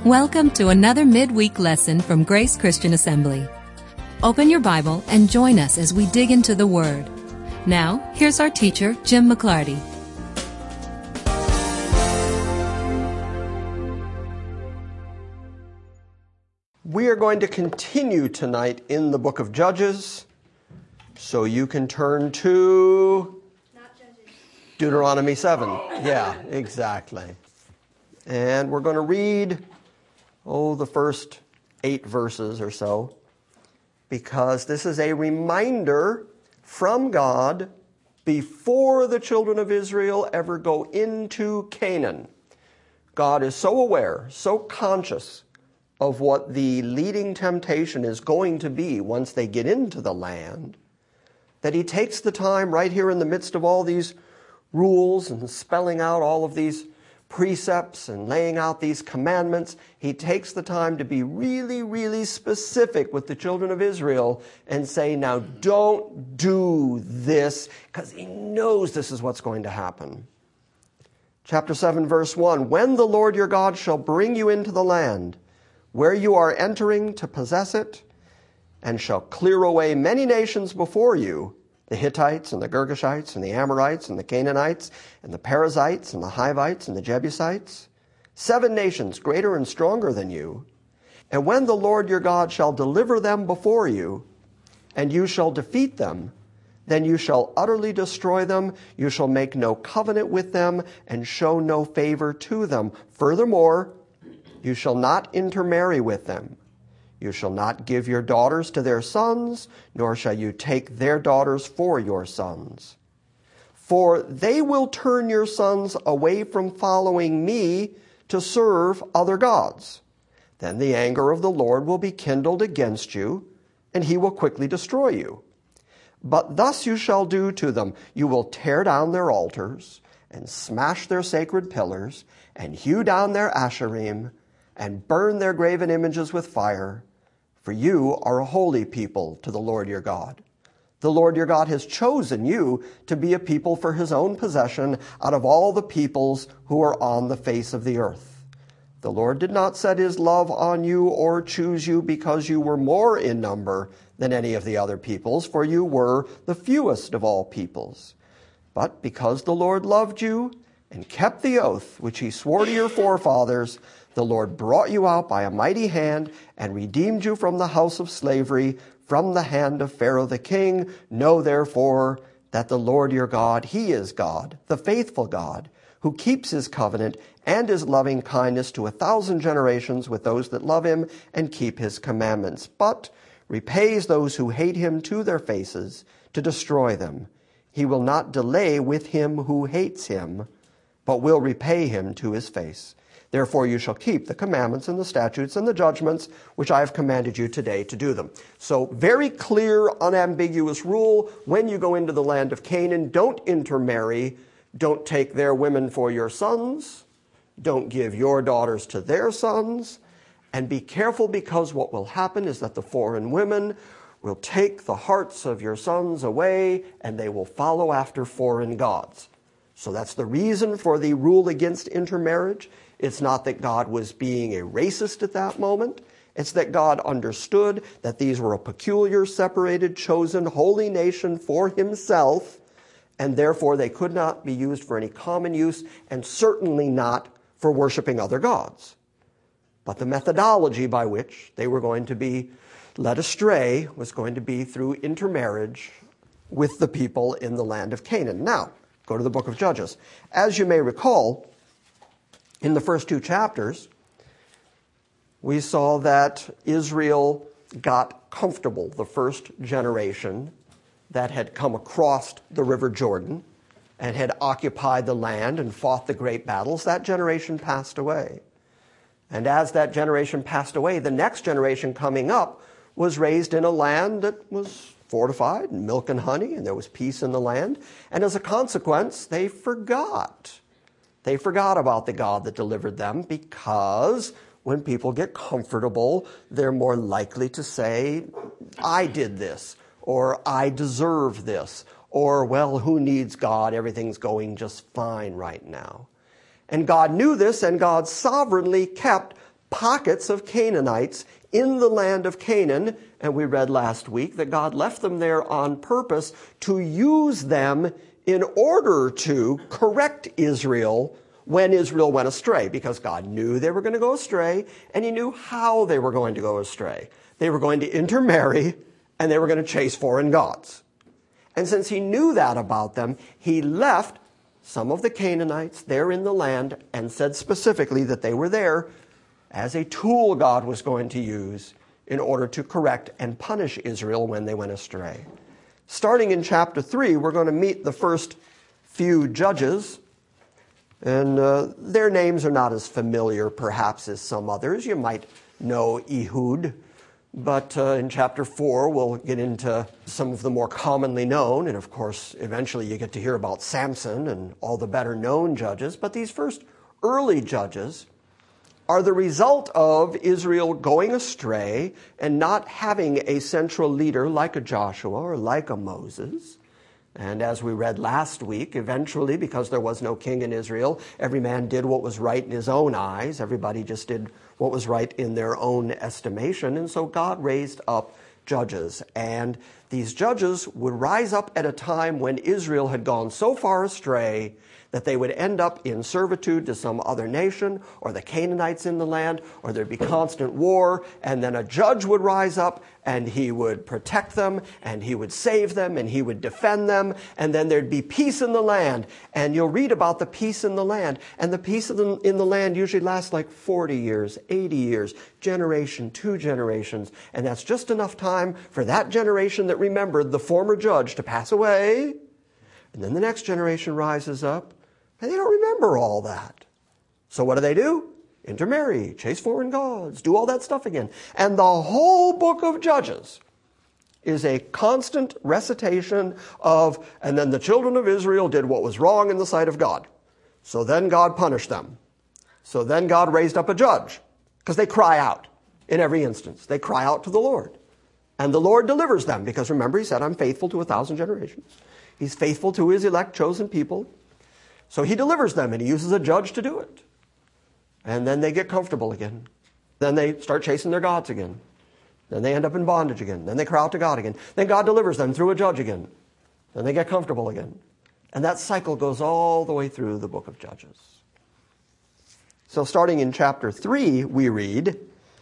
Welcome to another midweek lesson from Grace Christian Assembly. Open your Bible and join us as we dig into the Word. Now, here's our teacher, Jim McClarty. We are going to continue tonight in the book of Judges, so you can turn to Deuteronomy 7. Yeah, exactly. And we're going to read, the first 8 verses or so, because this is a reminder from God before the children of Israel ever go into Canaan. God is so aware, so conscious of what the leading temptation is going to be once they get into the land, that he takes the time right here in the midst of all these rules and spelling out all of these precepts and laying out these commandments. He takes the time to be really, really specific with the children of Israel and say, now don't do this, because he knows this is what's going to happen. Chapter 7, verse 1, when the Lord your God shall bring you into the land where you are entering to possess it, and shall clear away many nations before you, the Hittites and the Girgashites and the Amorites and the Canaanites and the Perizzites and the Hivites and the Jebusites, 7 nations greater and stronger than you. And when the Lord your God shall deliver them before you, and you shall defeat them, then you shall utterly destroy them. You shall make no covenant with them and show no favor to them. Furthermore, you shall not intermarry with them. You shall not give your daughters to their sons, nor shall you take their daughters for your sons. For they will turn your sons away from following me to serve other gods. Then the anger of the Lord will be kindled against you, and he will quickly destroy you. But thus you shall do to them. You will tear down their altars, and smash their sacred pillars, and hew down their asherim, and burn their graven images with fire. For you are a holy people to the Lord your God. The Lord your God has chosen you to be a people for his own possession out of all the peoples who are on the face of the earth. The Lord did not set his love on you or choose you because you were more in number than any of the other peoples, for you were the fewest of all peoples. But because the Lord loved you and kept the oath which he swore to your forefathers, the Lord brought you out by a mighty hand and redeemed you from the house of slavery, from the hand of Pharaoh the king. Know therefore that the Lord your God, he is God, the faithful God, who keeps his covenant and his loving kindness to 1,000 generations with those that love him and keep his commandments, but repays those who hate him to their faces to destroy them. He will not delay with him who hates him, but will repay him to his face. Therefore you shall keep the commandments and the statutes and the judgments which I have commanded you today to do them. So very clear, unambiguous rule. When you go into the land of Canaan, don't intermarry. Don't take their women for your sons. Don't give your daughters to their sons. And be careful, because what will happen is that the foreign women will take the hearts of your sons away and they will follow after foreign gods. So that's the reason for the rule against intermarriage. It's not that God was being a racist at that moment. It's that God understood that these were a peculiar, separated, chosen, holy nation for himself, and therefore they could not be used for any common use, and certainly not for worshiping other gods. But the methodology by which they were going to be led astray was going to be through intermarriage with the people in the land of Canaan. Now, go to the book of Judges. As you may recall, in the first 2 chapters, we saw that Israel got comfortable, the first generation that had come across the river Jordan and had occupied the land and fought the great battles. That generation passed away. And as that generation passed away, the next generation coming up was raised in a land that was fortified, and milk and honey, and there was peace in the land. And as a consequence, they forgot. They forgot about the God that delivered them, because when people get comfortable, they're more likely to say, I did this, or I deserve this, or, well, who needs God? Everything's going just fine right now. And God knew this, and God sovereignly kept pockets of Canaanites in the land of Canaan. And we read last week that God left them there on purpose to use them in order to correct Israel when Israel went astray, because God knew they were going to go astray, and he knew how they were going to go astray. They were going to intermarry, and they were going to chase foreign gods. And since he knew that about them, he left some of the Canaanites there in the land and said specifically that they were there as a tool God was going to use in order to correct and punish Israel when they went astray. Starting in chapter 3, we're going to meet the first few judges. And their names are not as familiar, perhaps, as some others. You might know Ehud. But in chapter 4, we'll get into some of the more commonly known. And, of course, eventually you get to hear about Samson and all the better-known judges. But these first early judges are the result of Israel going astray and not having a central leader like a Joshua or like a Moses. And as we read last week, eventually, because there was no king in Israel, every man did what was right in his own eyes. Everybody just did what was right in their own estimation. And so God raised up judges. And these judges would rise up at a time when Israel had gone so far astray that they would end up in servitude to some other nation, or the Canaanites in the land, or there'd be constant war, and then a judge would rise up, and he would protect them, and he would save them, and he would defend them, and then there'd be peace in the land. And you'll read about the peace in the land, and the peace in the land usually lasts like 40 years, 80 years, generation, 2 generations, and that's just enough time for that generation that remembered the former judge to pass away, and then the next generation rises up, and they don't remember all that. So what do? Intermarry, chase foreign gods, do all that stuff again. And the whole book of Judges is a constant recitation of, and then the children of Israel did what was wrong in the sight of God. So then God punished them. So then God raised up a judge, because they cry out in every instance. They cry out to the Lord. And the Lord delivers them, because remember, he said, I'm faithful to 1,000 generations. He's faithful to his elect chosen people. So he delivers them, and he uses a judge to do it. And then they get comfortable again. Then they start chasing their gods again. Then they end up in bondage again. Then they cry out to God again. Then God delivers them through a judge again. Then they get comfortable again. And that cycle goes all the way through the book of Judges. So starting in chapter 3, we read,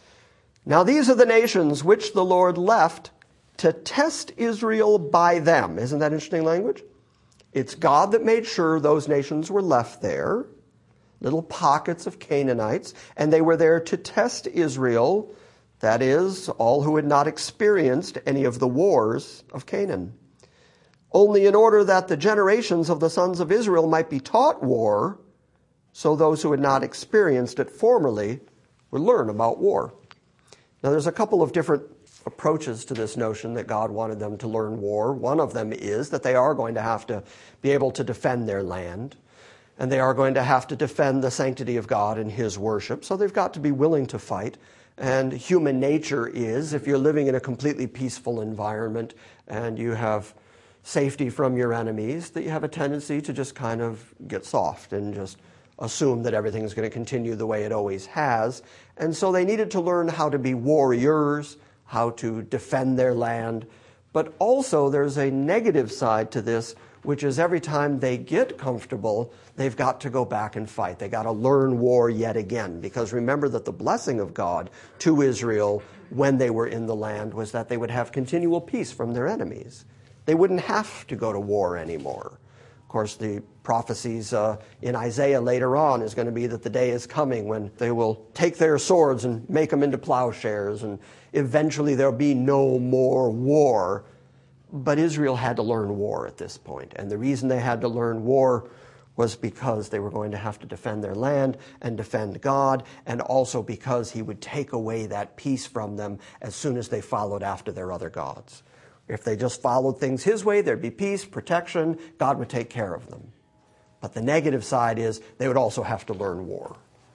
Now these are the nations which the Lord left to test Israel by them. Isn't that interesting language? It's God that made sure those nations were left there, little pockets of Canaanites, and they were there to test Israel, that is, all who had not experienced any of the wars of Canaan. Only in order that the generations of the sons of Israel might be taught war, so those who had not experienced it formerly would learn about war. Now there's a couple of different approaches to this notion that God wanted them to learn war. One of them is that they are going to have to be able to defend their land, and they are going to have to defend the sanctity of God and his worship, so they've got to be willing to fight. And human nature is, if you're living in a completely peaceful environment and you have safety from your enemies, that you have a tendency to just kind of get soft and just assume that everything's going to continue the way it always has. And so they needed to learn how to be warriors, how to defend their land. But also there's a negative side to this, which is every time they get comfortable, they've got to go back and fight. They got to learn war yet again. Because remember that the blessing of God to Israel when they were in the land was that they would have continual peace from their enemies. They wouldn't have to go to war anymore. Of course, the prophecies in Isaiah later on is going to be that the day is coming when they will take their swords and make them into plowshares, and eventually there'll be no more war. But Israel had to learn war at this point. And the reason they had to learn war was because they were going to have to defend their land and defend God, and also because he would take away that peace from them as soon as they followed after their other gods. If they just followed things his way, there'd be peace, protection, God would take care of them. But the negative side is they would also have to learn war.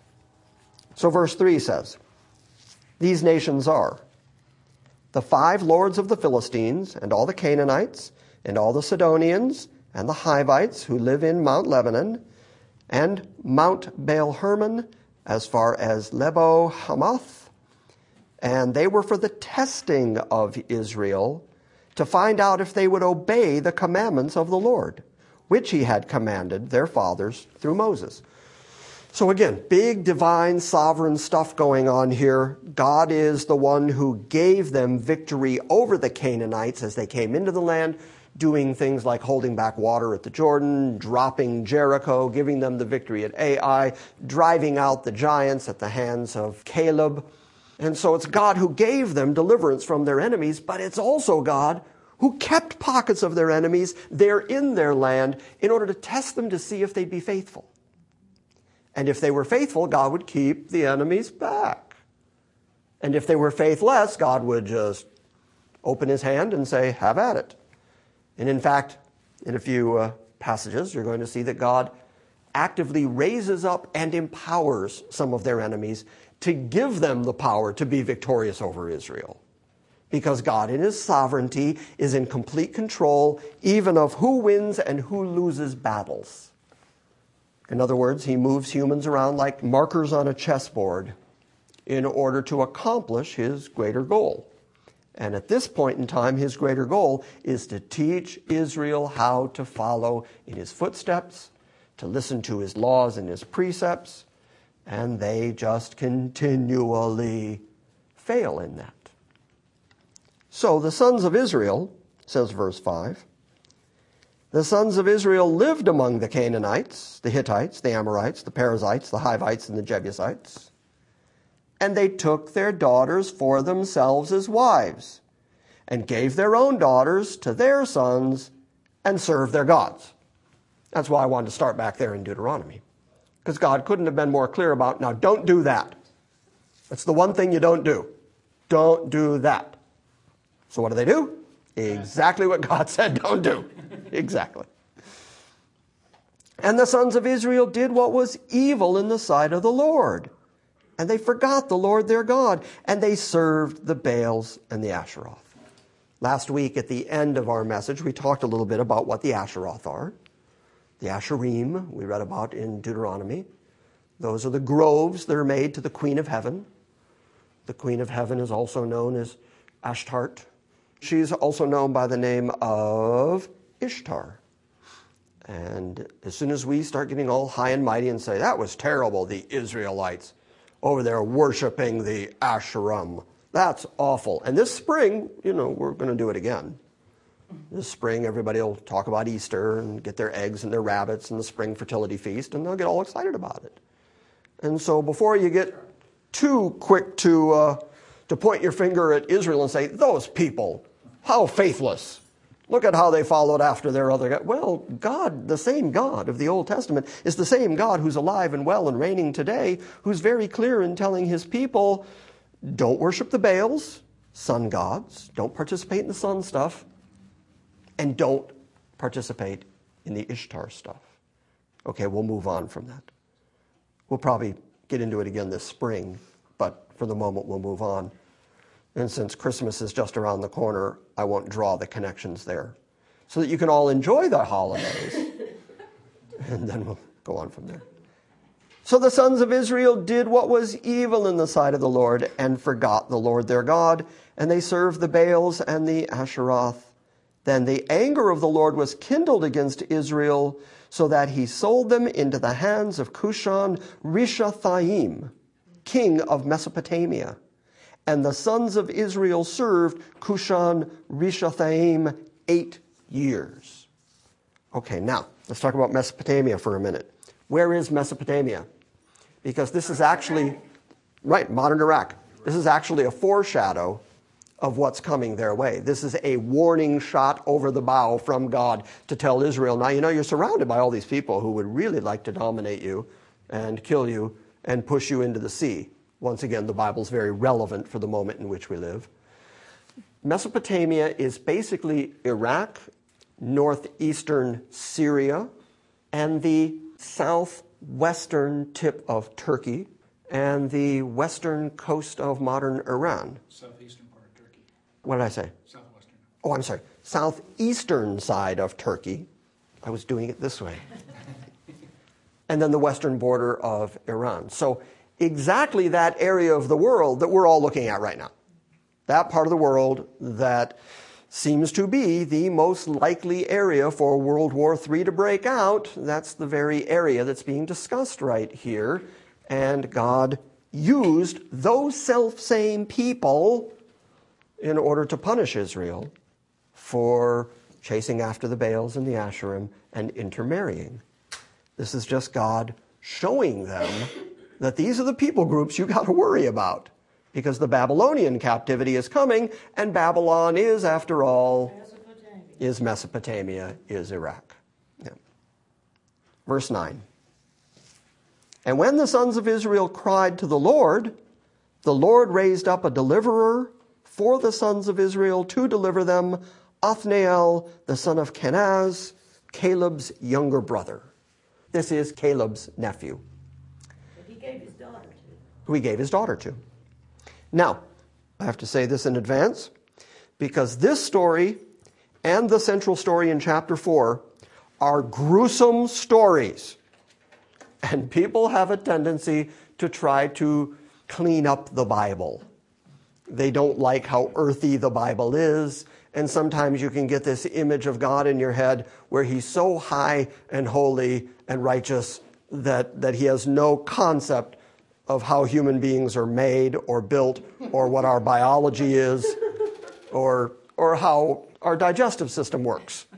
So verse 3 says, These nations are the 5 lords of the Philistines, and all the Canaanites, and all the Sidonians, and the Hivites who live in Mount Lebanon, and Mount Baal Hermon, as far as Lebo Hamath. And they were for the testing of Israel, to find out if they would obey the commandments of the Lord, which he had commanded their fathers through Moses. So again, big divine sovereign stuff going on here. God is the one who gave them victory over the Canaanites as they came into the land, doing things like holding back water at the Jordan, dropping Jericho, giving them the victory at Ai, driving out the giants at the hands of Caleb. And so it's God who gave them deliverance from their enemies, but it's also God who kept pockets of their enemies there in their land in order to test them to see if they'd be faithful. And if they were faithful, God would keep the enemies back. And if they were faithless, God would just open his hand and say, have at it. And in fact, in a few passages, you're going to see that God actively raises up and empowers some of their enemies to give them the power to be victorious over Israel. Because God in his sovereignty is in complete control even of who wins and who loses battles. In other words, he moves humans around like markers on a chessboard in order to accomplish his greater goal. And at this point in time, his greater goal is to teach Israel how to follow in his footsteps, to listen to his laws and his precepts, and they just continually fail in that. So the sons of Israel, says verse 5, the sons of Israel lived among the Canaanites, the Hittites, the Amorites, the Perizzites, the Hivites, and the Jebusites. And they took their daughters for themselves as wives, and gave their own daughters to their sons, and served their gods. That's why I wanted to start back there in Deuteronomy. Because God couldn't have been more clear about, now don't do that. That's the one thing you don't do. Don't do that. So what do? Exactly what God said don't do. Exactly. And the sons of Israel did what was evil in the sight of the Lord. And they forgot the Lord their God, and they served the Baals and the Asheroth. Last week at the end of our message, we talked a little bit about what the Asheroth are. The Asherim we read about in Deuteronomy. Those are the groves that are made to the Queen of Heaven. The Queen of Heaven is also known as Ashtart. She's also known by the name of Ishtar. And as soon as we start getting all high and mighty and say, that was terrible, the Israelites over there worshiping the Asherim. That's awful. And this spring, we're going to do it again. This spring, everybody will talk about Easter and get their eggs and their rabbits and the spring fertility feast, and they'll get all excited about it. And so before you get too quick to point your finger at Israel and say, those people, how faithless. Look at how they followed after their other God. Well, God, the same God of the Old Testament, is the same God who's alive and well and reigning today, who's very clear in telling his people, don't worship the Baals, sun gods, don't participate in the sun stuff, and don't participate in the Ishtar stuff. Okay, we'll move on from that. We'll probably get into it again this spring, but for the moment we'll move on. And since Christmas is just around the corner, I won't draw the connections there, so that you can all enjoy the holidays. And then we'll go on from there. So the sons of Israel did what was evil in the sight of the Lord and forgot the Lord their God, and they served the Baals and the Asheroth. Then the anger of the Lord was kindled against Israel, so that he sold them into the hands of Cushan Rishathaim, king of Mesopotamia. And the sons of Israel served Cushan Rishathaim 8 years. Okay, now let's talk about Mesopotamia for a minute. Where is Mesopotamia? Because this is actually, right, modern Iraq. This is actually a foreshadow of what's coming their way. This is a warning shot over the bow from God to tell Israel, now you're surrounded by all these people who would really like to dominate you and kill you and push you into the sea. Once again, the Bible's very relevant for the moment in which we live. Mesopotamia is basically Iraq, northeastern Syria, and the southwestern tip of Turkey, and the western coast of modern Iran. Southeastern part of Turkey. What did I say? Southwestern. Oh, I'm sorry. Southeastern side of Turkey. I was doing it this way. And then the western border of Iran. So exactly that area of the world that we're all looking at right now. That part of the world that seems to be the most likely area for World War III to break out. That's the very area that's being discussed right here. And God used those self-same people in order to punish Israel for chasing after the Baals and the Asherim and intermarrying. This is just God showing them that these are the people groups you got to worry about, because the Babylonian captivity is coming, and Babylon is, after all, Mesopotamia, is Iraq. Yeah. Verse 9. And when the sons of Israel cried to the Lord raised up a deliverer for the sons of Israel to deliver them, Othniel, the son of Kenaz, Caleb's younger brother. This is Caleb's nephew. He gave his daughter to. Who he gave his daughter to. Now, I have to say this in advance, because this story and the central story in chapter 4 are gruesome stories. And people have a tendency to try to clean up the Bible. They don't like how earthy the Bible is, and sometimes you can get this image of God in your head where he's so high and holy and righteous that he has no concept of how human beings are made or built, or what our biology is, or how our digestive system works.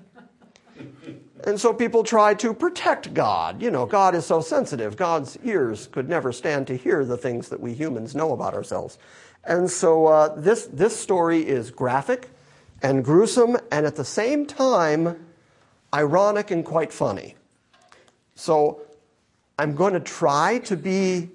And so people try to protect God. You know, God is so sensitive. God's ears could never stand to hear the things that we humans know about ourselves. And so this story is graphic and gruesome, and at the same time, ironic and quite funny. So I'm going to try to be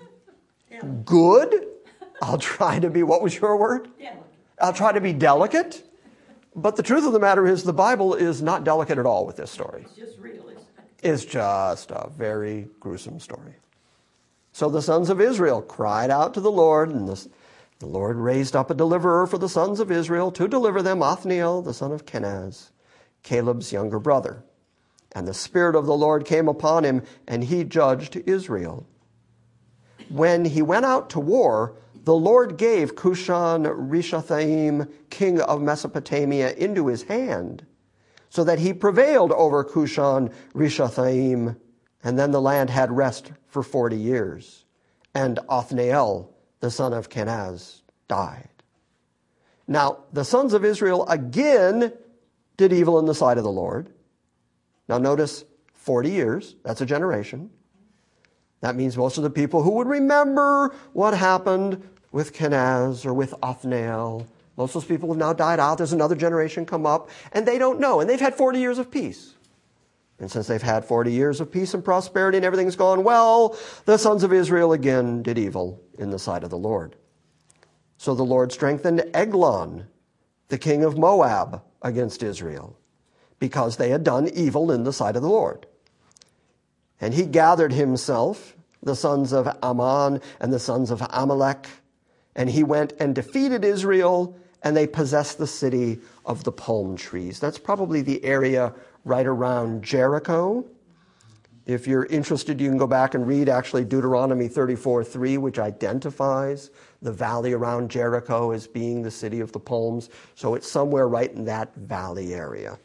good. I'll try to be, what was your word? Delicate. I'll try to be delicate. But the truth of the matter is the Bible is not delicate at all with this story. It's just realistic. It's just a very gruesome story. So the sons of Israel cried out to the Lord, and the Lord raised up a deliverer for the sons of Israel to deliver them, Othniel, the son of Kenaz, Caleb's younger brother. And the Spirit of the Lord came upon him, and he judged Israel. When he went out to war, the Lord gave Cushan-Rishathaim, king of Mesopotamia, into his hand, so that he prevailed over Cushan-Rishathaim, and then the land had rest for 40 years. And Othniel, the son of Kenaz, died. Now, the sons of Israel again did evil in the sight of the Lord. Now notice, 40 years, that's a generation. That means most of the people who would remember what happened with Kenaz or with Othniel, most of those people have now died out. There's another generation come up, and they don't know. And they've had 40 years of peace. And since they've had 40 years of peace and prosperity and everything's gone well, the sons of Israel again did evil in the sight of the Lord. So the Lord strengthened Eglon, the king of Moab, against Israel, because they had done evil in the sight of the Lord. And he gathered himself the sons of Ammon and the sons of Amalek, and he went and defeated Israel, and they possessed the city of the palm trees. That's probably the area right around Jericho. If you're interested, you can go back and read actually Deuteronomy 34:3, which identifies the valley around Jericho as being the city of the palms. So it's somewhere right in that valley area.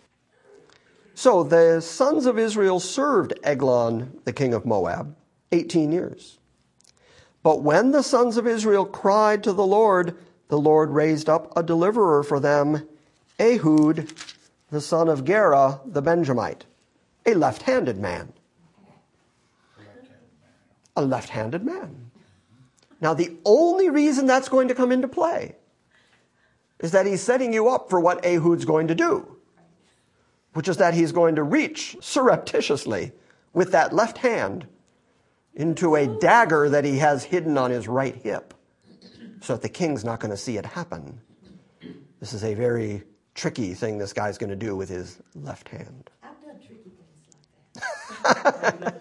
So the sons of Israel served Eglon, the king of Moab, 18 years. But when the sons of Israel cried to the Lord raised up a deliverer for them, Ehud, the son of Gera, the Benjamite, a left-handed man. A left-handed man. Now, the only reason that's going to come into play is that he's setting you up for what Ehud's going to do, which is that he's going to reach surreptitiously with that left hand into a dagger that he has hidden on his right hip, so that the king's not going to see it happen. This is a very tricky thing this guy's going to do with his left hand. I've done tricky things like that.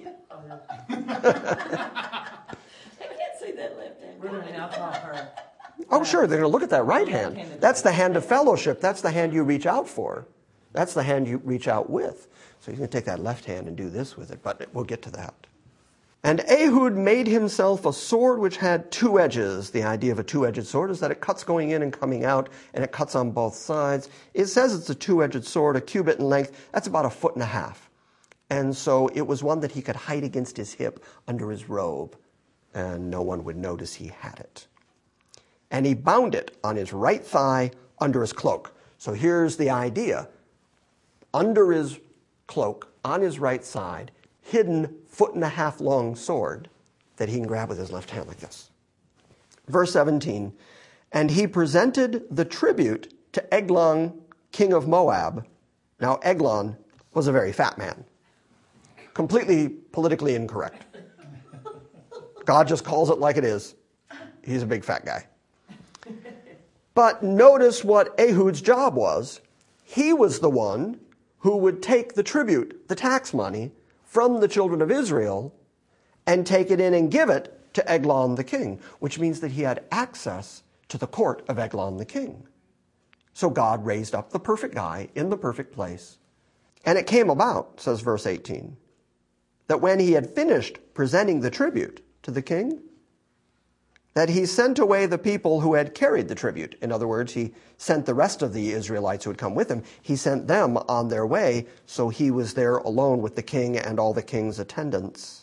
I can't see that left hand. Oh, sure, they're going to look at that right hand. That's the hand of fellowship. That's the hand you reach out for. That's the hand you reach out with. So he's going to take that left hand and do this with it, but we'll get to that. And Ehud made himself a sword which had two edges. The idea of a two-edged sword is that it cuts going in and coming out, and it cuts on both sides. It says it's a two-edged sword, a cubit in length. That's about 1.5 feet. And so it was one that he could hide against his hip under his robe, and no one would notice he had it. And he bound it on his right thigh under his cloak. So here's the idea. Under his cloak, on his right side, hidden 1.5 foot long sword that he can grab with his left hand like this. Verse 17, and he presented the tribute to Eglon, king of Moab. Now Eglon was a very fat man. Completely politically incorrect. God just calls it like it is. He's a big fat guy. But notice what Ehud's job was. He was the one who would take the tribute, the tax money, from the children of Israel and take it in and give it to Eglon the king, which means that he had access to the court of Eglon the king. So God raised up the perfect guy in the perfect place. And it came about, says verse 18, that when he had finished presenting the tribute to the king, that he sent away the people who had carried the tribute. In other words, he sent the rest of the Israelites who had come with him. He sent them on their way, so he was there alone with the king and all the king's attendants.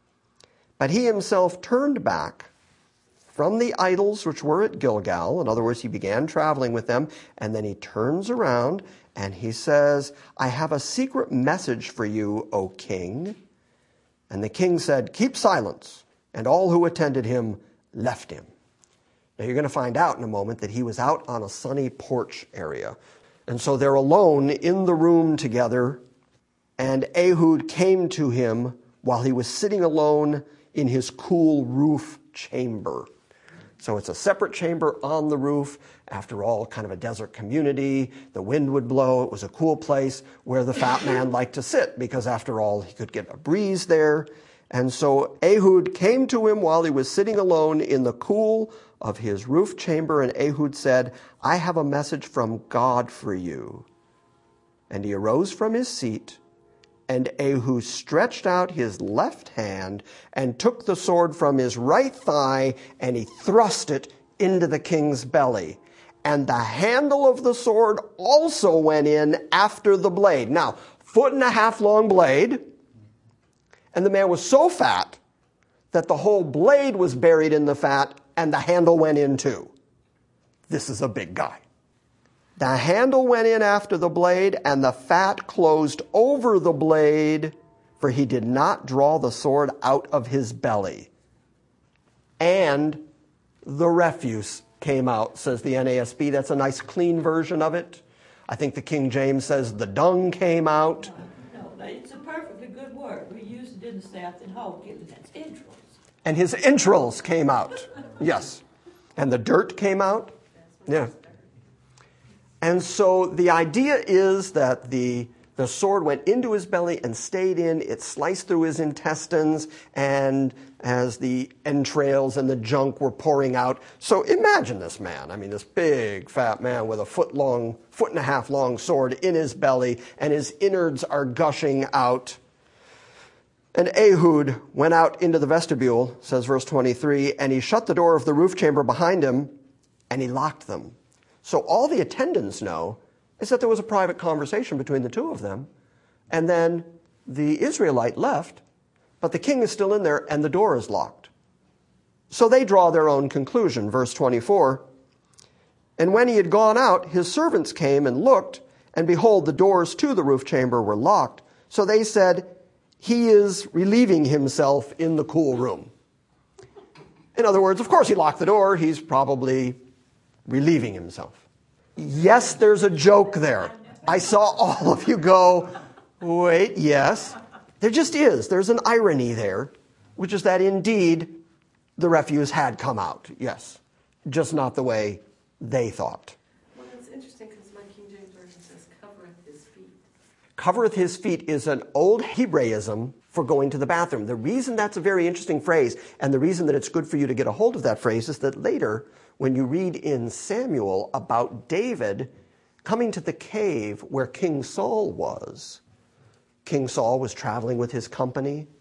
But he himself turned back from the idols which were at Gilgal. In other words, he began traveling with them, and then he turns around and he says, I have a secret message for you, O king. And the king said, keep silence. And all who attended him left him. Now you're going to find out in a moment that he was out on a sunny porch area. And so they're alone in the room together, and Ehud came to him while he was sitting alone in his cool roof chamber. So it's a separate chamber on the roof. After all, kind of a desert community. The wind would blow. It was a cool place where the fat man liked to sit because after all, he could get a breeze there. And so Ehud came to him while he was sitting alone in the cool of his roof chamber, and Ehud said, I have a message from God for you. And he arose from his seat, and Ehud stretched out his left hand and took the sword from his right thigh, and he thrust it into the king's belly. And the handle of the sword also went in after the blade. Now, 1.5 foot long blade. And the man was so fat that the whole blade was buried in the fat and the handle went in too. This is a big guy. The handle went in after the blade and the fat closed over the blade, for he did not draw the sword out of his belly. And the refuse came out, says the NASB. That's a nice clean version of it. I think the King James says the dung came out. No, it's a perfectly good word. We use it in the South and Hawk, and that's entrails. And his entrails came out. Yes. And the dirt came out. Yeah. And so the idea is that the sword went into his belly and stayed in. It sliced through his intestines, and as the entrails and the junk were pouring out. So imagine this man. I mean, this big, fat man with a 1.5 foot long sword in his belly, and his innards are gushing out. And Ehud went out into the vestibule, says verse 23, and he shut the door of the roof chamber behind him, and he locked them. So all the attendants know is that there was a private conversation between the two of them, and then the Israelite left, but the king is still in there, and the door is locked. So they draw their own conclusion. Verse 24, and when he had gone out, his servants came and looked, and behold, the doors to the roof chamber were locked. So they said, he is relieving himself in the cool room. In other words, of course he locked the door. He's probably relieving himself. Yes, there's a joke there. I saw all of you go, wait, yes. There just is. There's an irony there, which is that indeed the refuse had come out. Yes. Just not the way they thought. Well, that's interesting because my King James Version says, covereth his feet. Covereth his feet is an old Hebraism for going to the bathroom. The reason that's a very interesting phrase, and the reason that it's good for you to get a hold of that phrase, is that later, when you read in Samuel about David coming to the cave where King Saul was traveling with his company,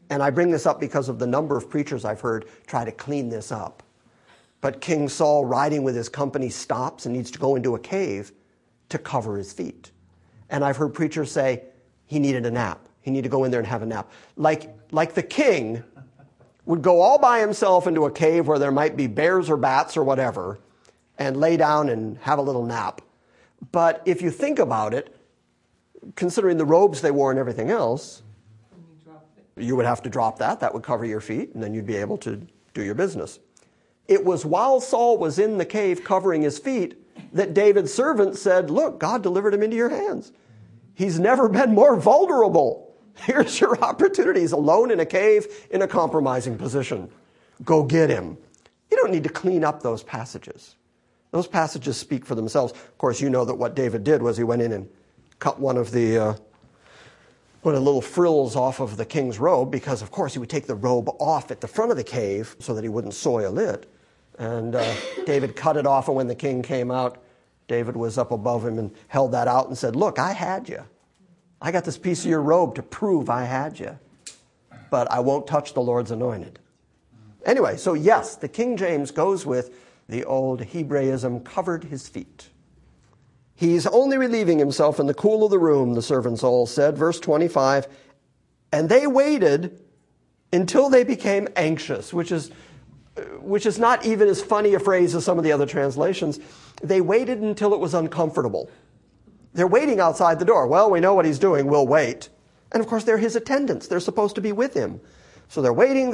And I bring this up because of the number of preachers I've heard try to clean this up. But King Saul, riding with his company, stops and needs to go into a cave to cover his feet. And I've heard preachers say he needed a nap. He needed to go in there and have a nap. Like the king would go all by himself into a cave where there might be bears or bats or whatever and lay down and have a little nap. But if you think about it, considering the robes they wore and everything else, you would have to drop that. That would cover your feet, and then you'd be able to do your business. It was while Saul was in the cave covering his feet that David's servant said, look, God delivered him into your hands. He's never been more vulnerable. Here's your opportunity. He's alone in a cave in a compromising position. Go get him. You don't need to clean up those passages. Those passages speak for themselves. Of course, you know that what David did was he went in and cut one of the little frills off of the king's robe, because, of course, he would take the robe off at the front of the cave so that he wouldn't soil it. And David cut it off, and when the king came out, David was up above him and held that out and said, look, I had you. I got this piece of your robe to prove I had you. But I won't touch the Lord's anointed. Anyway, so yes, the King James goes with the old Hebraism, covered his feet. He's only relieving himself in the cool of the room, the servants all said. Verse 25, and they waited until they became anxious, which is not even as funny a phrase as some of the other translations. They waited until it was uncomfortable. They're waiting outside the door. Well, we know what he's doing. We'll wait. And of course, they're his attendants. They're supposed to be with him. So they're waiting.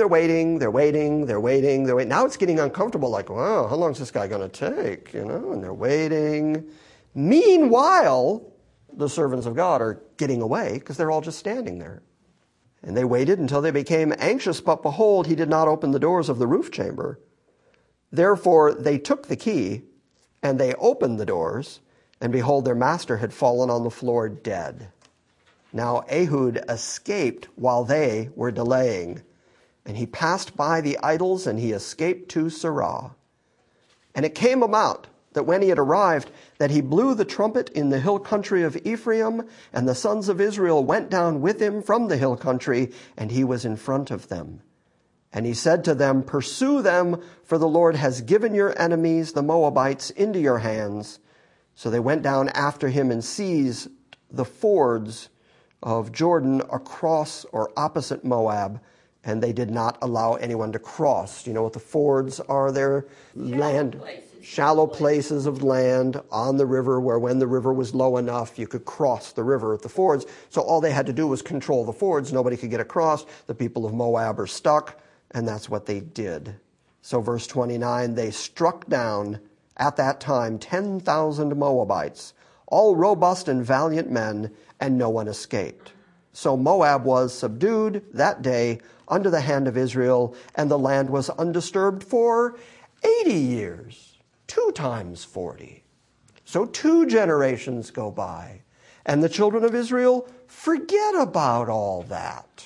Now it's getting uncomfortable. Like, wow, how long is this guy going to take? And they're waiting. Meanwhile, the servants of God are getting away because they're all just standing there. And they waited until they became anxious, but behold, he did not open the doors of the roof chamber. Therefore, they took the key and they opened the doors, and behold, their master had fallen on the floor dead. Now Ehud escaped while they were delaying, and he passed by the idols and he escaped to Serah. And it came about that when he had arrived, that he blew the trumpet in the hill country of Ephraim, and the sons of Israel went down with him from the hill country, and he was in front of them. And he said to them, pursue them, for the Lord has given your enemies, the Moabites, into your hands. So they went down after him and seized the fords of Jordan across or opposite Moab, and they did not allow anyone to cross. Do you know what the fords are? They're shallow places of land on the river where when the river was low enough, you could cross the river at the fords. So all they had to do was control the fords. Nobody could get across. The people of Moab are stuck, and that's what they did. So verse 29, they struck down at that time 10,000 Moabites, all robust and valiant men, and no one escaped. So Moab was subdued that day under the hand of Israel, and the land was undisturbed for 80 years, 2 times 40. So 2 generations go by, and the children of Israel forget about all that.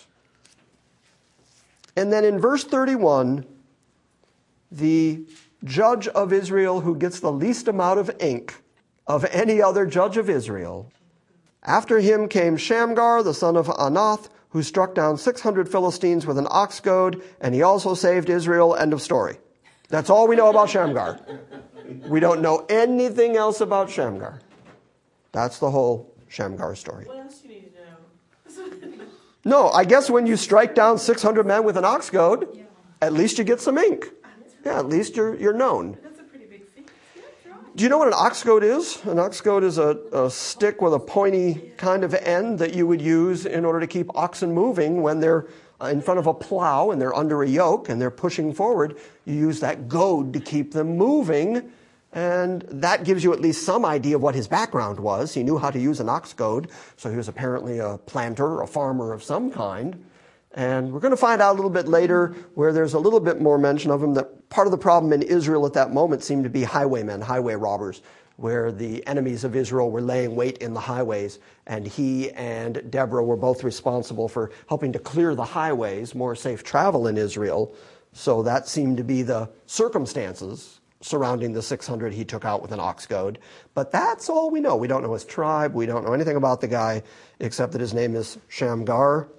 And then in verse 31, the judge of Israel who gets the least amount of ink of any other judge of Israel, after him came Shamgar, the son of Anath, who struck down 600 Philistines with an ox goad, and he also saved Israel. End of story. That's all we know about Shamgar. We don't know anything else about Shamgar. That's the whole Shamgar story. What else do you need to know? No, I guess when you strike down 600 men with an ox goad, at least you get some ink. Yeah, at least you're known. That's a pretty big feat. Do you know what an ox goad is? An ox goad is a stick with a pointy kind of end that you would use in order to keep oxen moving when they're in front of a plow and they're under a yoke and they're pushing forward. You use that goad to keep them moving, and that gives you at least some idea of what his background was. He knew how to use an ox goad, so he was apparently a planter, a farmer of some kind. And we're going to find out a little bit later where there's a little bit more mention of him that part of the problem in Israel at that moment seemed to be highwaymen, highway robbers, where the enemies of Israel were laying wait in the highways, and he and Deborah were both responsible for helping to clear the highways, more safe travel in Israel. So that seemed to be the circumstances surrounding the 600 he took out with an ox goad. But that's all we know. We don't know his tribe. We don't know anything about the guy except that his name is Shamgar.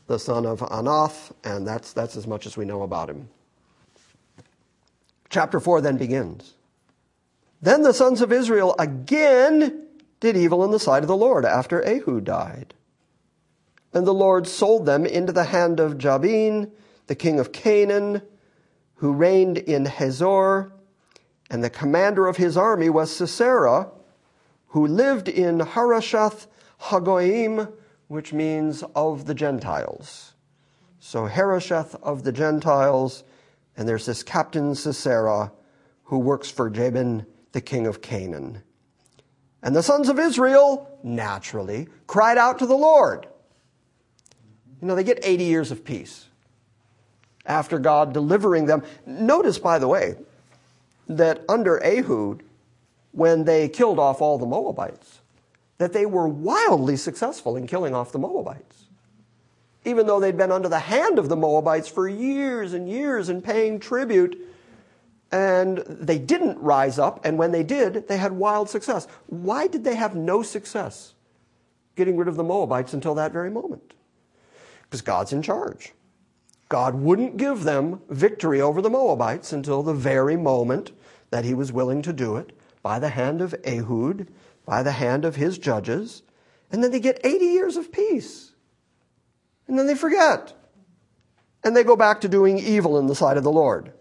the son of Anath, and that's as much as we know about him. Chapter 4 then begins. Then the sons of Israel again did evil in the sight of the Lord after Ehud died. And the Lord sold them into the hand of Jabin, the king of Canaan, who reigned in Hazor, and the commander of his army was Sisera, who lived in Harosheth Hagoyim, which means of the Gentiles. So Harosheth of the Gentiles, and there's this captain Sisera, who works for Jabin, the king of Canaan. And the sons of Israel, naturally, cried out to the Lord. You know, they get 80 years of peace after God delivering them. Notice, by the way, that under Ehud, when they killed off all the Moabites, that they were wildly successful in killing off the Moabites. Even though they'd been under the hand of the Moabites for years and years and paying tribute, and they didn't rise up, and when they did, they had wild success. Why did they have no success getting rid of the Moabites until that very moment? Because God's in charge. God wouldn't give them victory over the Moabites until the very moment that he was willing to do it by the hand of Ehud, by the hand of his judges, and then they get 80 years of peace. And then they forget. And they go back to doing evil in the sight of the Lord.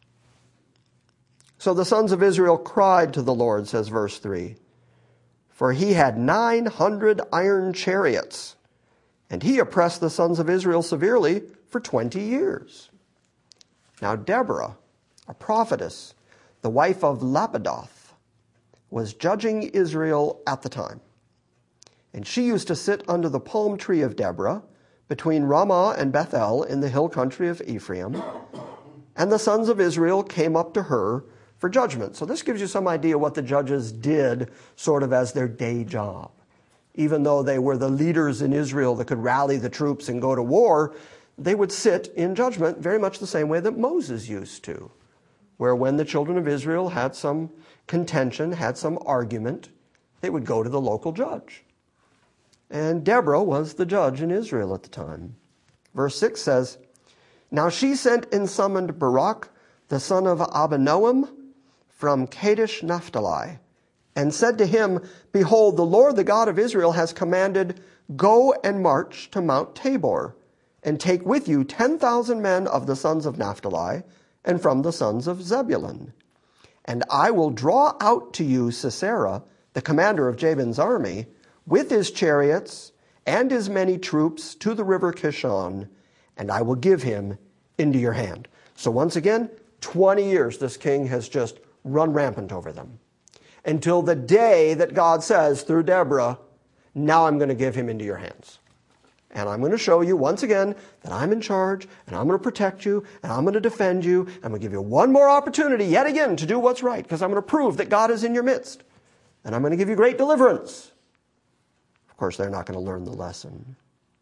So the sons of Israel cried to the Lord, says verse 3, for he had 900 iron chariots, and he oppressed the sons of Israel severely for 20 years. Now Deborah, a prophetess, the wife of Lapidoth, was judging Israel at the time. And she used to sit under the palm tree of Deborah between Ramah and Bethel in the hill country of Ephraim. And the sons of Israel came up to her for judgment. So this gives you some idea what the judges did sort of as their day job. Even though they were the leaders in Israel that could rally the troops and go to war, they would sit in judgment very much the same way that Moses used to, where when the children of Israel had some contention, had some argument, they would go to the local judge. And Deborah was the judge in Israel at the time. Verse 6 says, now she sent and summoned Barak, the son of Abinoam, from Kadesh Naphtali, and said to him, behold, the Lord, the God of Israel, has commanded, go and march to Mount Tabor, and take with you 10,000 men of the sons of Naphtali, and from the sons of Zebulun. And I will draw out to you Sisera, the commander of Jabin's army, with his chariots and his many troops to the river Kishon, and I will give him into your hand. So once again, 20 years this king has just run rampant over them, until the day that God says through Deborah, now I'm going to give him into your hands. And I'm going to show you once again that I'm in charge, and I'm going to protect you, and I'm going to defend you. I'm going to give you one more opportunity yet again to do what's right, because I'm going to prove that God is in your midst. And I'm going to give you great deliverance. Of course, they're not going to learn the lesson.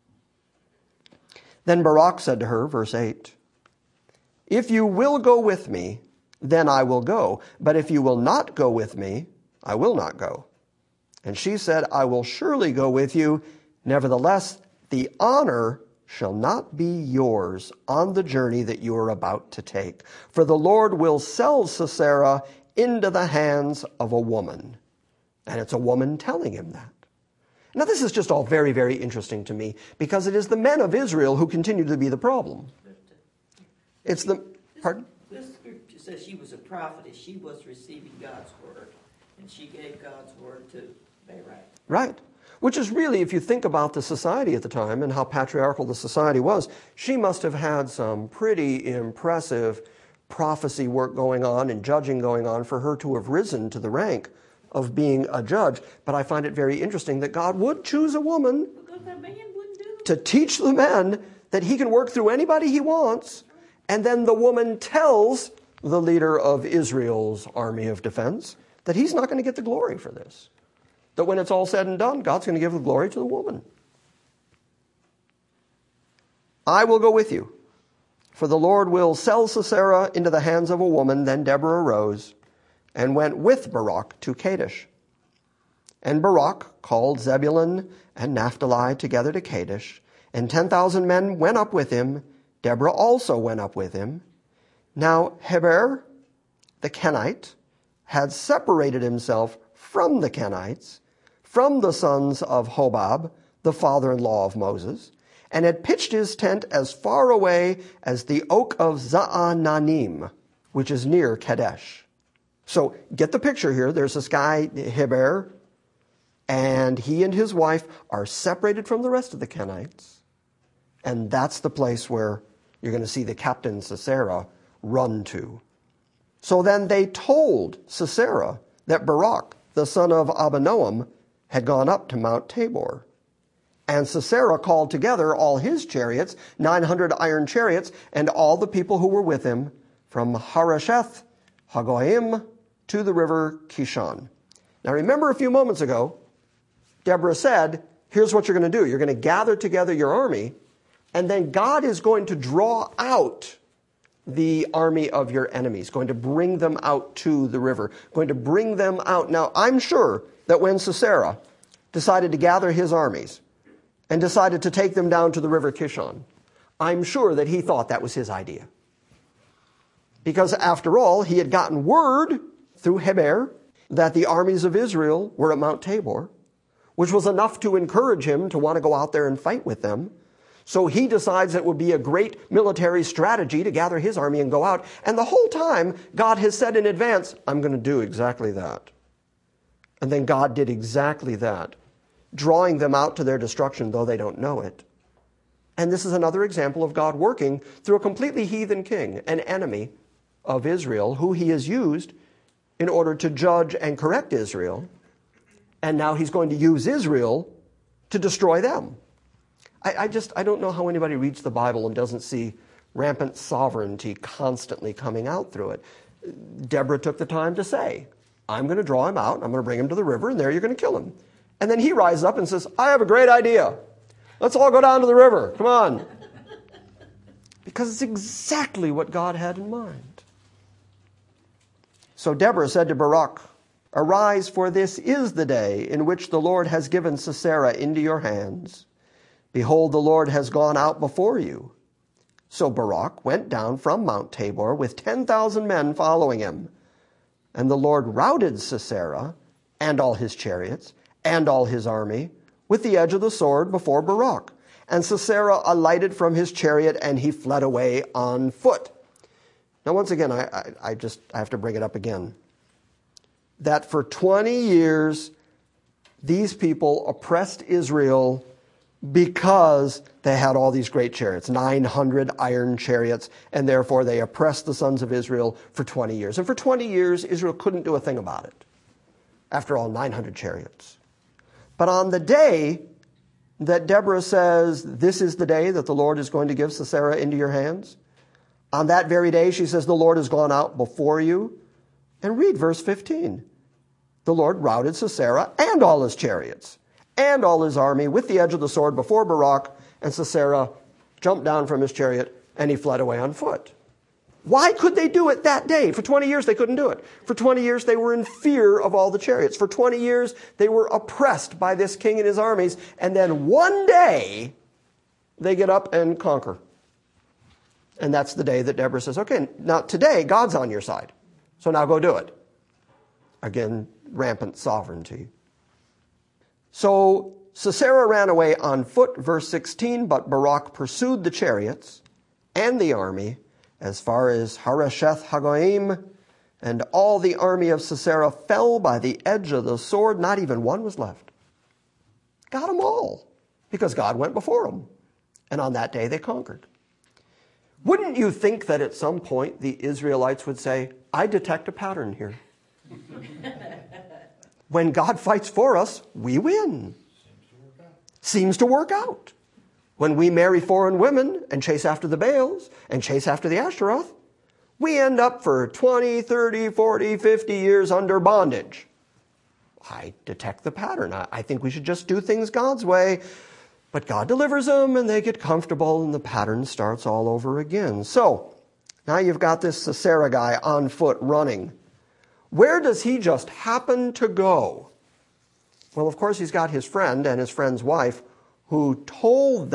Then Barak said to her, verse 8, if you will go with me, then I will go. But if you will not go with me, I will not go. And she said, I will surely go with you. Nevertheless, the honor shall not be yours on the journey that you are about to take. For the Lord will sell Sisera into the hands of a woman. And it's a woman telling him that. Now, this is just all very, very interesting to me, because it is the men of Israel who continue to be the problem. It's the... Pardon? This scripture says she was a prophetess. She was receiving God's word, and she gave God's word to Barak. Right. Which is really, if you think about the society at the time and how patriarchal the society was, she must have had some pretty impressive prophecy work going on and judging going on for her to have risen to the rank of being a judge. But I find it very interesting that God would choose a woman to teach the men that he can work through anybody he wants, and then the woman tells the leader of Israel's army of defense that he's not going to get the glory for this. That when it's all said and done, God's going to give the glory to the woman. I will go with you, for the Lord will sell Sisera into the hands of a woman. Then Deborah arose and went with Barak to Kadesh. And Barak called Zebulun and Naphtali together to Kadesh, And 10,000 men went up with him. Deborah also went up with him. Now Heber, the Kenite, had separated himself from the Kenites, from the sons of Hobab, the father-in-law of Moses, and had pitched his tent as far away as the oak of Zaananim, which is near Kadesh. So get the picture here. There's this guy, Heber, and he and his wife are separated from the rest of the Kenites. And that's the place where you're going to see the captain Sisera run to. So then they told Sisera that Barak, the son of Abinoam, had gone up to Mount Tabor. And Sisera called together all his chariots, 900 iron chariots, and all the people who were with him, from Harosheth Hagoyim to the river Kishon. Now remember a few moments ago, Deborah said, here's what you're going to do. You're going to gather together your army, and then God is going to draw out the army of your enemies, going to bring them out to the river, going to bring them out. Now, I'm sure that when Sisera decided to gather his armies and decided to take them down to the river Kishon, I'm sure that he thought that was his idea. Because after all, he had gotten word through Heber that the armies of Israel were at Mount Tabor, which was enough to encourage him to want to go out there and fight with them. So he decides it would be a great military strategy to gather his army and go out. And the whole time, God has said in advance, I'm going to do exactly that. And then God did exactly that, drawing them out to their destruction, though they don't know it. And this is another example of God working through a completely heathen king, an enemy of Israel, who he has used in order to judge and correct Israel. And now he's going to use Israel to destroy them. I don't know how anybody reads the Bible and doesn't see rampant sovereignty constantly coming out through it. Deborah took the time to say, I'm going to draw him out, I'm going to bring him to the river, and there you're going to kill him. And then he rises up and says, I have a great idea. Let's all go down to the river. Come on. Because it's exactly what God had in mind. So Deborah said to Barak, Arise, for this is the day in which the Lord has given Sisera into your hands. Behold, the Lord has gone out before you. So Barak went down from Mount Tabor with 10,000 men following him. And the Lord routed Sisera and all his chariots and all his army with the edge of the sword before Barak. And Sisera alighted from his chariot and he fled away on foot. Now, once again, I have to bring it up again. That for 20 years, these people oppressed Israel because they had all these great chariots, 900 iron chariots, and therefore they oppressed the sons of Israel for 20 years. And for 20 years, Israel couldn't do a thing about it. After all, 900 chariots. But on the day that Deborah says, this is the day that the Lord is going to give Sisera into your hands, on that very day, she says, the Lord has gone out before you. And read verse 15. The Lord routed Sisera and all his chariots and all his army with the edge of the sword before Barak, and Sisera jumped down from his chariot and he fled away on foot. Why could they do it that day? For 20 years they couldn't do it. For 20 years they were in fear of all the chariots. For 20 years they were oppressed by this king and his armies. And then one day they get up and conquer. And that's the day that Deborah says, okay, now today God's on your side. So now go do it. Again, rampant sovereignty. So Sisera ran away on foot, verse 16, but Barak pursued the chariots and the army as far as Harosheth Hagoyim, and all the army of Sisera fell by the edge of the sword. Not even one was left. Got them all, because God went before them. And on that day they conquered. Wouldn't you think that at some point the Israelites would say, I detect a pattern here. When God fights for us, we win. Seems to work out. When we marry foreign women and chase after the Baals and chase after the Ashtaroth, we end up for 20, 30, 40, 50 years under bondage. I detect the pattern. I think we should just do things God's way. But God delivers them and they get comfortable and the pattern starts all over again. So now you've got this Sisera guy on foot running. Where does he just happen to go? Well, of course, he's got his friend and his friend's wife who told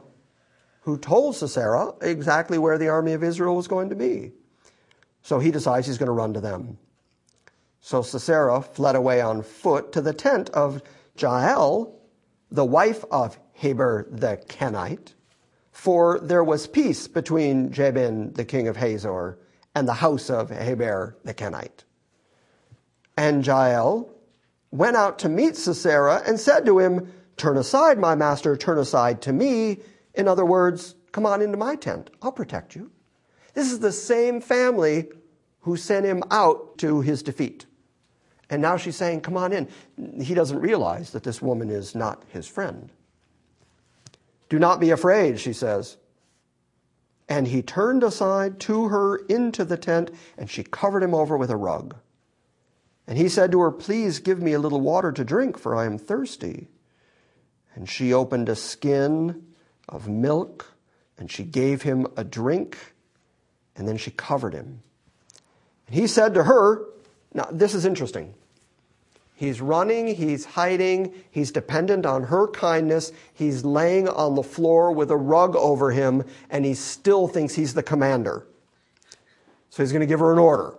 Sisera exactly where the army of Israel was going to be. So he decides he's going to run to them. So Sisera fled away on foot to the tent of Jael, the wife of Heber the Kenite, for there was peace between Jabin the king of Hazor and the house of Heber the Kenite. And Jael went out to meet Sisera and said to him, "Turn aside, my master, turn aside to me." In other words, come on into my tent. I'll protect you. This is the same family who sent him out to his defeat. And now she's saying, come on in. He doesn't realize that this woman is not his friend. "Do not be afraid," she says. And he turned aside to her into the tent, and she covered him over with a rug. And he said to her, "Please give me a little water to drink, for I am thirsty." And she opened a skin of milk, and she gave him a drink, and then she covered him. And he said to her, now this is interesting. He's running, he's hiding, he's dependent on her kindness, he's laying on the floor with a rug over him, and he still thinks he's the commander. So he's going to give her an order.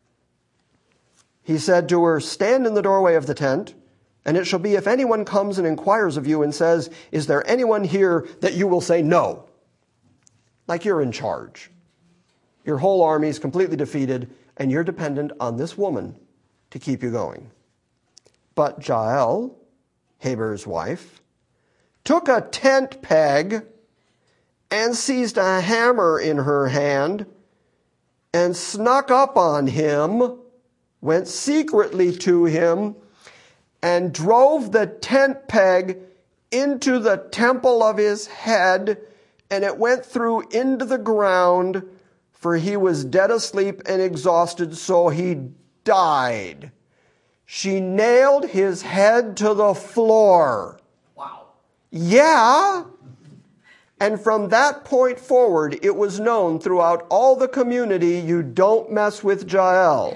He said to her, "Stand in the doorway of the tent, and it shall be if anyone comes and inquires of you and says, 'Is there anyone here?' that you will say no." Like you're in charge. Your whole army is completely defeated, and you're dependent on this woman to keep you going. But Jael, Heber's wife, took a tent peg and seized a hammer in her hand and snuck up on him, went secretly to him, and drove the tent peg into the temple of his head, and it went through into the ground, for he was dead asleep and exhausted, so he died. She nailed his head to the floor. Wow. Yeah. And from that point forward, it was known throughout all the community, you don't mess with Jael.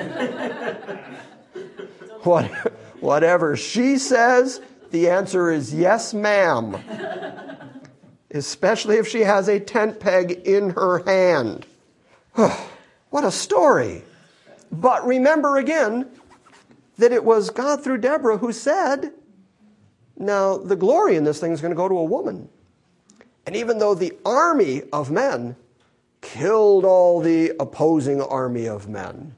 Whatever she says, the answer is yes, ma'am. Especially if she has a tent peg in her hand. What a story. But remember again that it was God through Deborah who said, now the glory in this thing is going to go to a woman. And even though the army of men killed all the opposing army of men,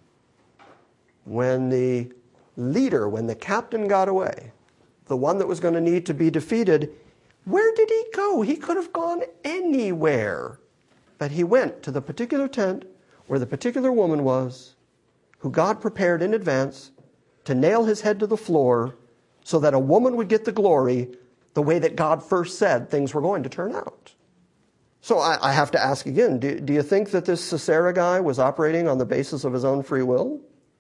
when the leader, when the captain got away, the one that was going to need to be defeated, where did he go? He could have gone anywhere. But he went to the particular tent where the particular woman was, who God prepared in advance to nail his head to the floor so that a woman would get the glory the way that God first said things were going to turn out. So I have to ask again, do you think that this Sisera guy was operating on the basis of his own free will?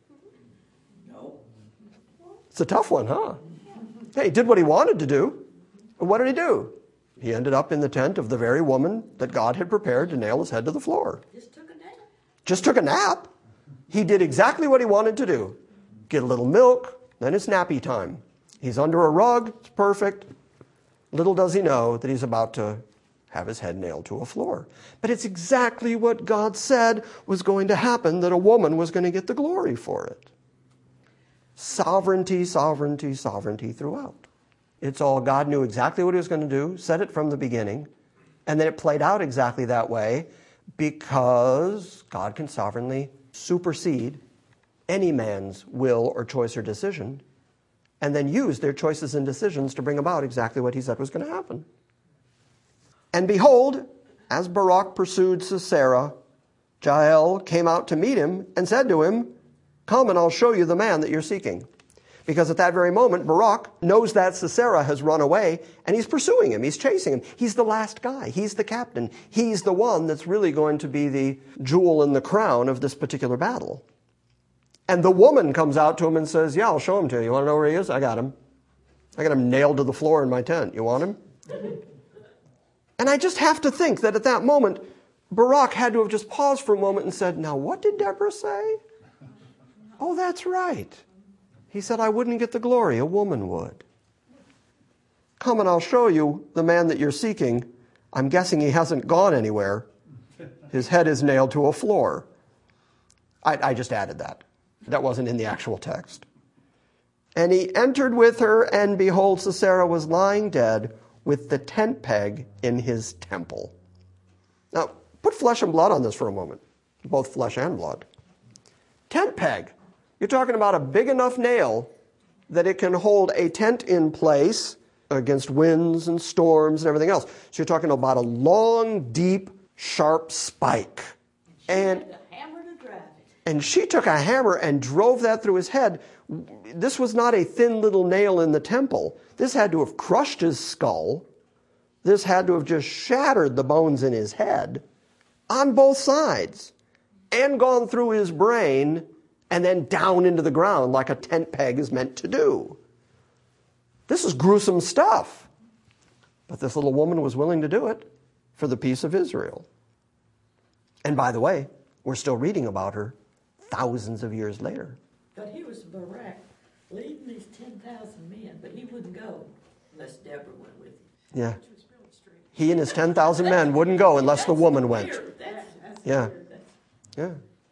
No. It's a tough one, huh? Hey, he did what he wanted to do. What did he do? He ended up in the tent of the very woman that God had prepared to nail his head to the floor. Just took a nap. Just took a nap. He did exactly what he wanted to do. Get a little milk, then it's nappy time. He's under a rug, it's perfect. Little does he know that he's about to have his head nailed to a floor. But it's exactly what God said was going to happen, that a woman was going to get the glory for it. Sovereignty, sovereignty, sovereignty throughout. It's all God knew exactly what he was going to do, said it from the beginning, and then it played out exactly that way because God can sovereignly supersede any man's will or choice or decision and then use their choices and decisions to bring about exactly what he said was going to happen. And behold, as Barak pursued Sisera, Jael came out to meet him and said to him, "Come and I'll show you the man that you're seeking." Because at that very moment, Barak knows that Sisera has run away and he's pursuing him. He's chasing him. He's the last guy. He's the captain. He's the one that's really going to be the jewel in the crown of this particular battle. And the woman comes out to him and says, "Yeah, I'll show him to you. You want to know where he is? I got him. I got him nailed to the floor in my tent. You want him?" And I just have to think that at that moment, Barak had to have just paused for a moment and said, "Now, what did Deborah say? Oh, that's right. He said I wouldn't get the glory, a woman would." come and I'll show you the man that you're seeking. I'm guessing he hasn't gone anywhere. His head is nailed to a floor. I just added that. That wasn't in the actual text. And he entered with her, and behold, Sisera was lying dead with the tent peg in his temple. Now, put flesh and blood on this for a moment. Both flesh and blood. Tent peg. You're talking about a big enough nail that it can hold a tent in place against winds and storms and everything else. So you're talking about a long, deep, sharp spike. And she took a hammer and drove that through his head. This was not a thin little nail in the temple. This had to have crushed his skull. This had to have just shattered the bones in his head on both sides and gone through his brain and then down into the ground like a tent peg is meant to do. This is gruesome stuff. But this little woman was willing to do it for the peace of Israel. And by the way, we're still reading about her thousands of years later. But he was Barak leading these 10,000 men, but he wouldn't go unless Deborah went with him. Yeah. He and his 10,000 men wouldn't go unless the woman went. Yeah. Yeah.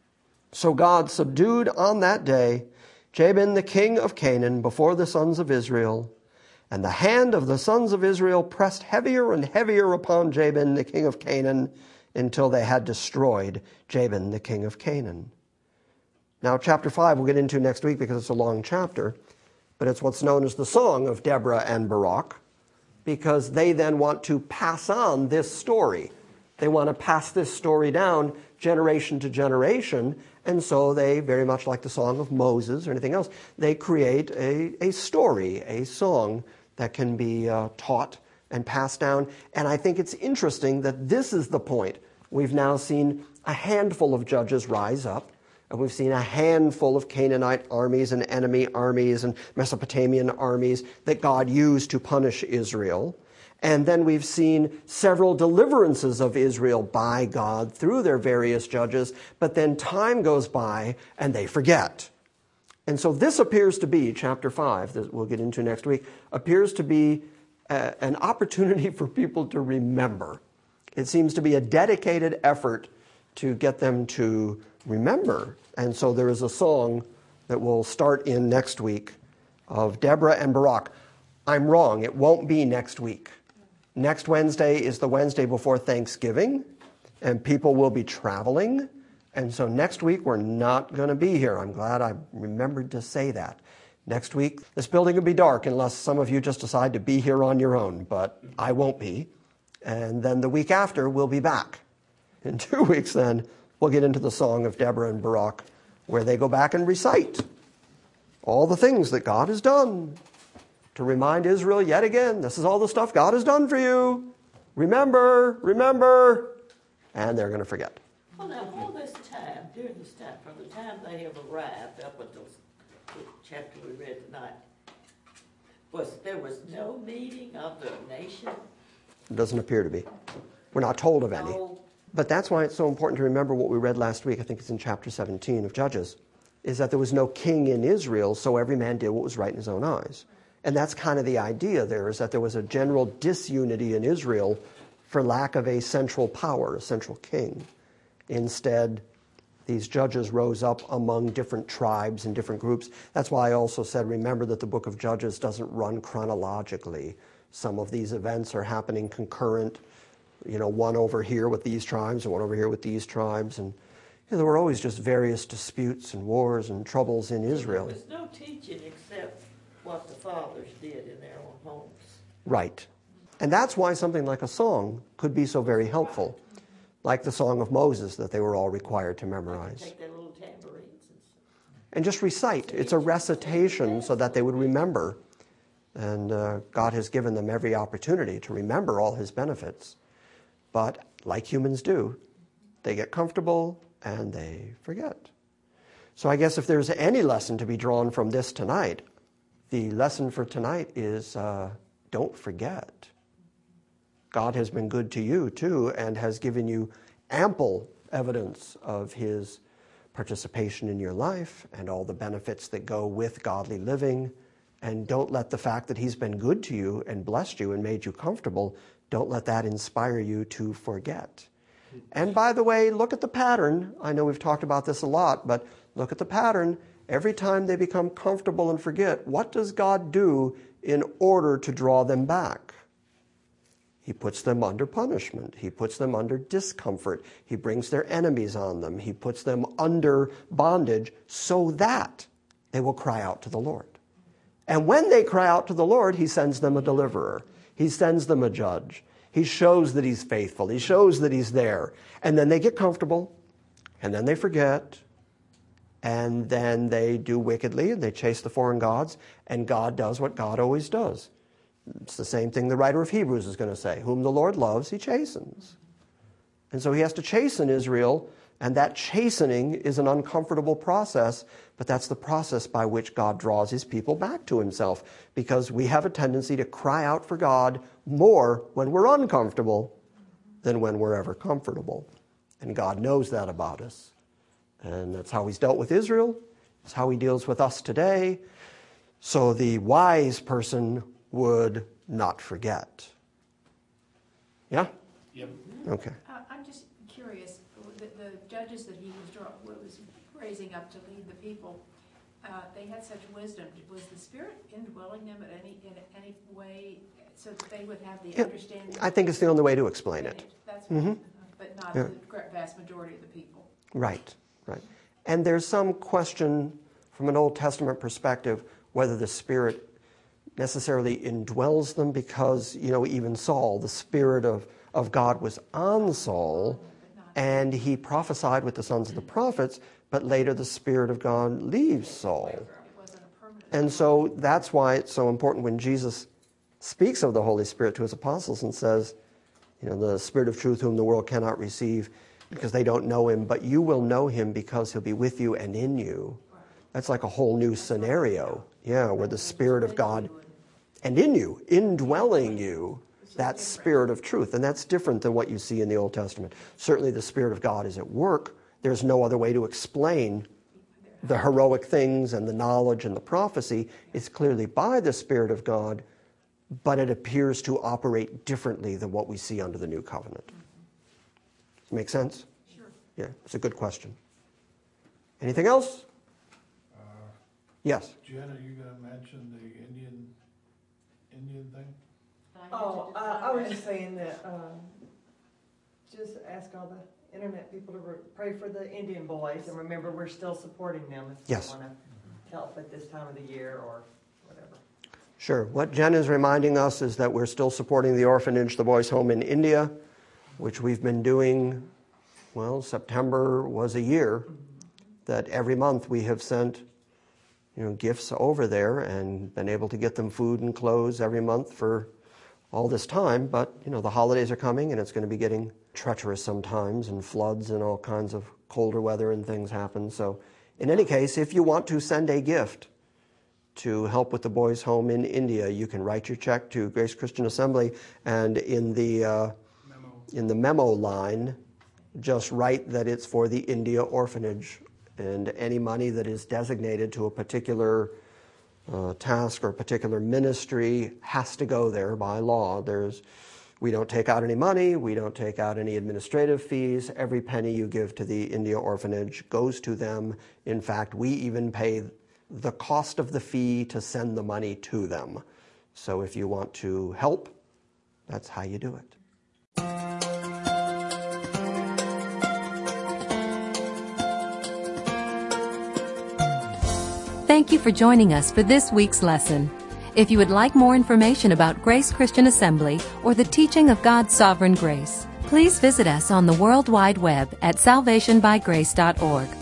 So God subdued on that day Jabin the king of Canaan before the sons of Israel, and the hand of the sons of Israel pressed heavier and heavier upon Jabin the king of Canaan until they had destroyed Jabin the king of Canaan. Now, chapter 5 we'll get into next week because it's a long chapter, but it's what's known as the Song of Deborah and Barak, because they then want to pass on this story. They want to pass this story down generation to generation, and so they, very much like the Song of Moses or anything else, they create a story, a song that can be taught and passed down. And I think it's interesting that this is the point. We've now seen a handful of judges rise up, and we've seen a handful of Canaanite armies and enemy armies and Mesopotamian armies that God used to punish Israel. And then we've seen several deliverances of Israel by God through their various judges, but then time goes by and they forget. And so this appears to be, chapter 5, that we'll get into next week, appears to be an opportunity for people to remember. It seems to be a dedicated effort to get them to remember. And so there is a song that will start in next week of Deborah and Barak. I'm wrong. It won't be next week. Next Wednesday is the Wednesday before Thanksgiving, and people will be traveling. And so next week we're not going to be here. I'm glad I remembered to say that. Next week, this building will be dark unless some of you just decide to be here on your own, but I won't be. And then the week after, we'll be back. In 2 weeks then, we'll get into the Song of Deborah and Barak, where they go back and recite all the things that God has done to remind Israel yet again, this is all the stuff God has done for you. Remember, remember. And they're going to forget. Well, now, all this time, during this time, from the time they have arrived up until the chapter we read tonight, there was no meeting of the nation? It doesn't appear to be. We're not told of any. No. But that's why it's so important to remember what we read last week, I think it's in chapter 17 of Judges, is that there was no king in Israel, so every man did what was right in his own eyes. And that's kind of the idea there, is that there was a general disunity in Israel for lack of a central power, a central king. Instead, these judges rose up among different tribes and different groups. That's why I also said, remember that the book of Judges doesn't run chronologically. Some of these events are happening concurrent, one over here with these tribes and one over here with these tribes. And there were always just various disputes and wars and troubles in Israel. There was no teaching except what the fathers did in their own homes. Right. And that's why something like a song could be so very helpful. Like the Song of Moses that they were all required to memorize. Take their little tambourines and just recite. It's a recitation so that they would remember. And God has given them every opportunity to remember all his benefits. But like humans do, they get comfortable and they forget. So I guess if there's any lesson to be drawn from this tonight, the lesson for tonight is don't forget. God has been good to you too and has given you ample evidence of his participation in your life and all the benefits that go with godly living. And don't let the fact that he's been good to you and blessed you and made you comfortable, don't let that inspire you to forget. And by the way, look at the pattern. I know we've talked about this a lot, but look at the pattern. Every time they become comfortable and forget, what does God do in order to draw them back? He puts them under punishment. He puts them under discomfort. He brings their enemies on them. He puts them under bondage so that they will cry out to the Lord. And when they cry out to the Lord, he sends them a deliverer. He sends them a judge. He shows that he's faithful. He shows that he's there. And then they get comfortable, and then they forget, and then they do wickedly, and they chase the foreign gods, and God does what God always does. It's the same thing the writer of Hebrews is going to say. Whom the Lord loves, he chastens. And so he has to chasten Israel, and that chastening is an uncomfortable process, but that's the process by which God draws his people back to himself, because we have a tendency to cry out for God more when we're uncomfortable than when we're ever comfortable. And God knows that about us. And that's how he's dealt with Israel. It's how he deals with us today. So the wise person would not forget. Yeah? Yep. Okay. I'm just curious, the judges that he was raising up to lead the people, they had such wisdom. Was the Spirit indwelling them in any way so that they would have the understanding? I think it's the only way to explain it. That's but not the vast majority of the people. Right, right. And there's some question from an Old Testament perspective whether the Spirit necessarily indwells them, because, even Saul, the Spirit of God was on Saul, and he prophesied with the sons of the prophets, but later the Spirit of God leaves Saul. And so that's why it's so important when Jesus speaks of the Holy Spirit to his apostles and says, the Spirit of truth whom the world cannot receive because they don't know him, but you will know him because he'll be with you and in you. That's like a whole new scenario, where the Spirit of God and in you, indwelling you, that Spirit of truth. And that's different than what you see in the Old Testament. Certainly the Spirit of God is at work. There's no other way to explain the heroic things and the knowledge and the prophecy. It's clearly by the Spirit of God, but it appears to operate differently than what we see under the New Covenant. Does it make sense? Sure. Yeah, it's a good question. Anything else? Yes. Jen, are you going to mention the Indian thing? Oh, I was just saying that, just ask all the internet people to pray for the Indian boys, and remember, we're still supporting them if they want to help at this time of the year or whatever. Sure. What Jen is reminding us is that we're still supporting the orphanage, the boys' home in India, which we've been doing, September was a year, that every month we have sent gifts over there and been able to get them food and clothes every month for all this time. But, the holidays are coming and it's going to be getting treacherous sometimes, and floods and all kinds of colder weather and things happen. So in any case, if you want to send a gift to help with the boys' home in India, you can write your check to Grace Christian Assembly, and in the memo line, just write that it's for the India orphanage. And any money that is designated to a particular task or a particular ministry has to go there by law. We don't take out any money. We don't take out any administrative fees. Every penny you give to the India orphanage goes to them. In fact, we even pay the cost of the fee to send the money to them. So if you want to help, that's how you do it. Thank you for joining us for this week's lesson. If you would like more information about Grace Christian Assembly or the teaching of God's sovereign grace, please visit us on the World Wide Web at salvationbygrace.org.